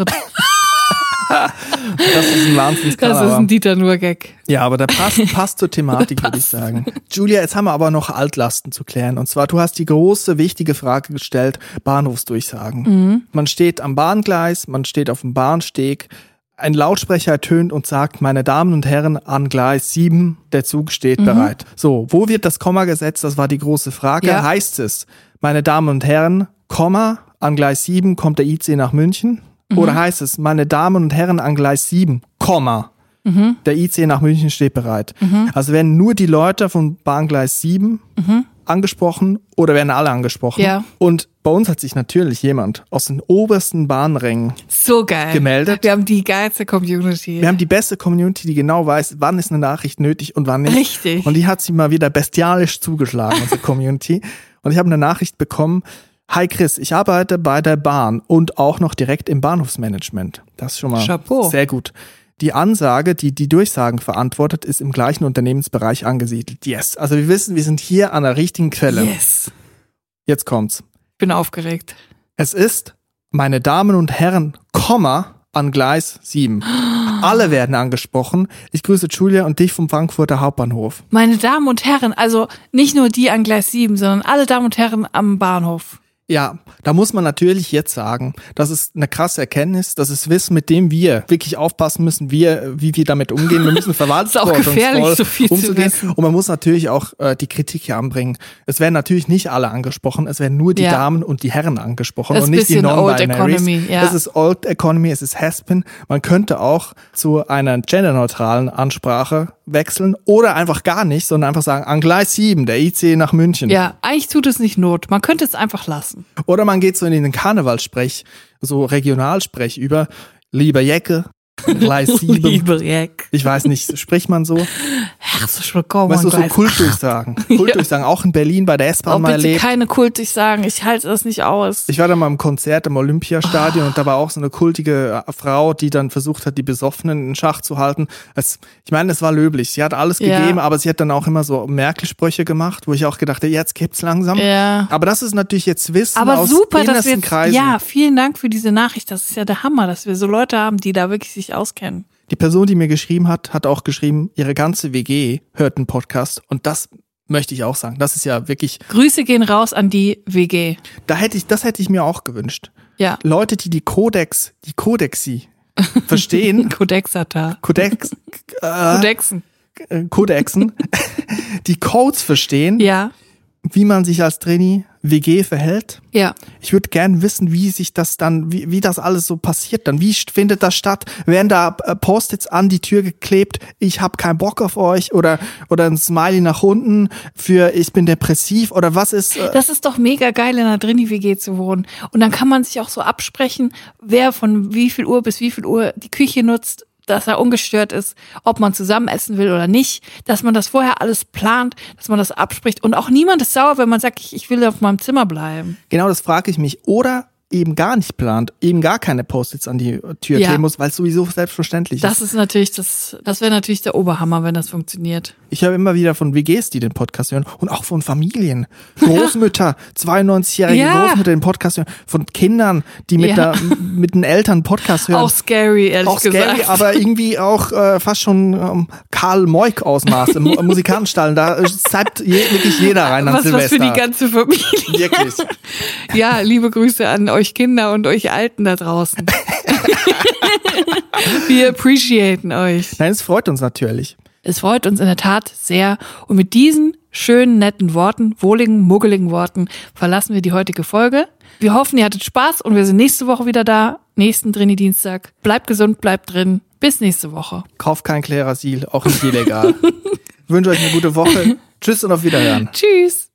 Das ist ein Wahnsinnskanal. Das ist ein Dieter Nuhr-Gag. Ja, aber der passt zur Thematik, würde ich sagen. Julia, jetzt haben wir aber noch Altlasten zu klären. Und zwar, du hast die große, wichtige Frage gestellt, Bahnhofsdurchsagen. Mhm. Man steht am Bahngleis, man steht auf dem Bahnsteg, ein Lautsprecher ertönt und sagt, meine Damen und Herren, an Gleis 7, der Zug steht bereit. So, wo wird das Komma gesetzt? Das war die große Frage. Ja. Heißt es, meine Damen und Herren, Komma, an Gleis 7 kommt der IC nach München? Oder heißt es, meine Damen und Herren, an Gleis 7, Komma, der IC nach München steht bereit. Also werden nur die Leute von Bahngleis 7 angesprochen oder werden alle angesprochen? Ja. Und bei uns hat sich natürlich jemand aus den obersten Bahnrängen so geil gemeldet. Wir haben die geilste Community. Wir haben die beste Community, die genau weiß, wann ist eine Nachricht nötig und wann nicht. Richtig. Und die hat sie mal wieder bestialisch zugeschlagen, unsere Community. Und ich habe eine Nachricht bekommen, hi Chris, ich arbeite bei der Bahn und auch noch direkt im Bahnhofsmanagement. Das ist schon mal Chapeau. Sehr gut. Die Ansage, die Durchsagen verantwortet, ist im gleichen Unternehmensbereich angesiedelt. Yes. Also wir wissen, wir sind hier an der richtigen Quelle. Yes. Jetzt kommt's. Ich bin aufgeregt. Es ist, meine Damen und Herren, Komma, an Gleis 7. Alle werden angesprochen. Ich grüße Julia und dich vom Frankfurter Hauptbahnhof. Meine Damen und Herren, also nicht nur die an Gleis 7, sondern alle Damen und Herren am Bahnhof. Ja, da muss man natürlich jetzt sagen, das ist eine krasse Erkenntnis, das ist Wissen, mit dem wir wirklich aufpassen müssen, wie wir damit umgehen. Wir müssen verwaltungsvoll so viel umzugehen. Und man muss natürlich auch die Kritik hier anbringen. Es werden natürlich nicht alle angesprochen, es werden nur die Damen und die Herren angesprochen das und nicht die Non-Binaries. Ja. Es ist Old Economy, es ist Has-Been. Man könnte auch zu einer genderneutralen Ansprache wechseln oder einfach gar nicht, sondern einfach sagen, an Gleis 7, der IC nach München. Ja, eigentlich tut es nicht Not. Man könnte es einfach lassen. Oder man geht so in den Karnevalssprech, so Regionalsprech über, lieber Jecke, Gleis 7. Lieber Jeck. Ich weiß nicht, spricht man so? Herzlich willkommen. Weißt du, so Kultdurchsagen. Kultdurchsagen, auch in Berlin bei der S-Bahn mal erlebt. Keine Kultdurchsagen, ich halte das nicht aus. Ich war da mal im Konzert im Olympiastadion und da war auch so eine kultige Frau, die dann versucht hat, die Besoffenen in Schach zu halten. Ich meine, es war löblich. Sie hat alles gegeben, aber sie hat dann auch immer so Merkel-Sprüche gemacht, wo ich auch gedacht habe, jetzt kippt's langsam. Ja. Aber das ist natürlich jetzt Wissen aber aus super, dass innersten wir Kreisen. Ja, vielen Dank für diese Nachricht. Das ist ja der Hammer, dass wir so Leute haben, die da wirklich sich auskennen. Die Person, die mir geschrieben hat, hat auch geschrieben, ihre ganze WG hört einen Podcast und das möchte ich auch sagen. Das ist ja wirklich... Grüße gehen raus an die WG. Das hätte ich mir auch gewünscht. Ja. Leute, die Kodexi verstehen. Kodexata. Kodexen. Die Codes verstehen. Ja. Wie man sich als Trainee WG verhält. Ja. Ich würde gern wissen, wie sich das dann, wie das alles so passiert dann. Wie findet das statt? Werden da Post-its an die Tür geklebt? Ich habe keinen Bock auf euch oder ein Smiley nach unten für ich bin depressiv oder was ist? Das ist doch mega geil, in einer Drini-WG zu wohnen. Und dann kann man sich auch so absprechen, wer von wie viel Uhr bis wie viel Uhr die Küche nutzt, dass er ungestört ist, ob man zusammen essen will oder nicht, dass man das vorher alles plant, dass man das abspricht und auch niemand ist sauer, wenn man sagt, ich will auf meinem Zimmer bleiben. Genau, das frage ich mich. Oder eben gar nicht plant, eben gar keine Post-its an die Tür kleben muss, weil es sowieso selbstverständlich ist. Das ist natürlich das wäre natürlich der Oberhammer, wenn das funktioniert. Ich höre immer wieder von WGs, die den Podcast hören und auch von Familien. Großmütter, 92-jährige Großmütter den Podcast hören, von Kindern, die mit den Eltern einen Podcast hören. Auch scary, ehrlich gesagt. Auch scary, aber irgendwie auch fast schon Karl Moik Ausmaß im Musikantenstall. Da zeigt wirklich jeder rein an Silvester. Was für die ganze Familie. Wirklich. Ja, liebe Grüße an euch Kinder und euch Alten da draußen. Wir appreciaten euch. Nein, es freut uns natürlich. Es freut uns in der Tat sehr. Und mit diesen schönen, netten Worten, wohligen, muggeligen Worten verlassen wir die heutige Folge. Wir hoffen, ihr hattet Spaß und wir sind nächste Woche wieder da. Nächsten Drini-Dienstag. Bleibt gesund, bleibt drin. Bis nächste Woche. Kauft kein Klerasil, auch nicht illegal. Ich wünsche euch eine gute Woche. Tschüss und auf Wiederhören. Tschüss.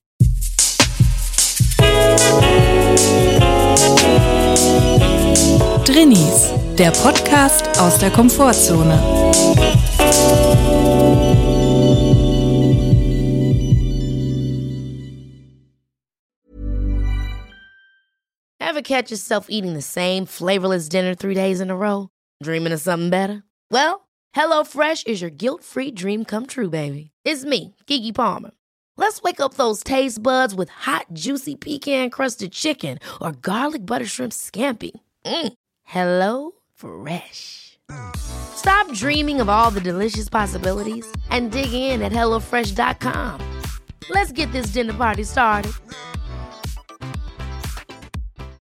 Drinnies, der Podcast aus der Komfortzone. Ever catch yourself eating the same flavorless dinner 3 days in a row? Dreaming of something better? Well, HelloFresh is your guilt-free dream come true, baby. It's me, Keke Palmer. Let's wake up those taste buds with hot, juicy pecan-crusted chicken or garlic butter shrimp scampi. Hello Fresh. Stop dreaming of all the delicious possibilities and dig in at HelloFresh.com. Let's get this dinner party started.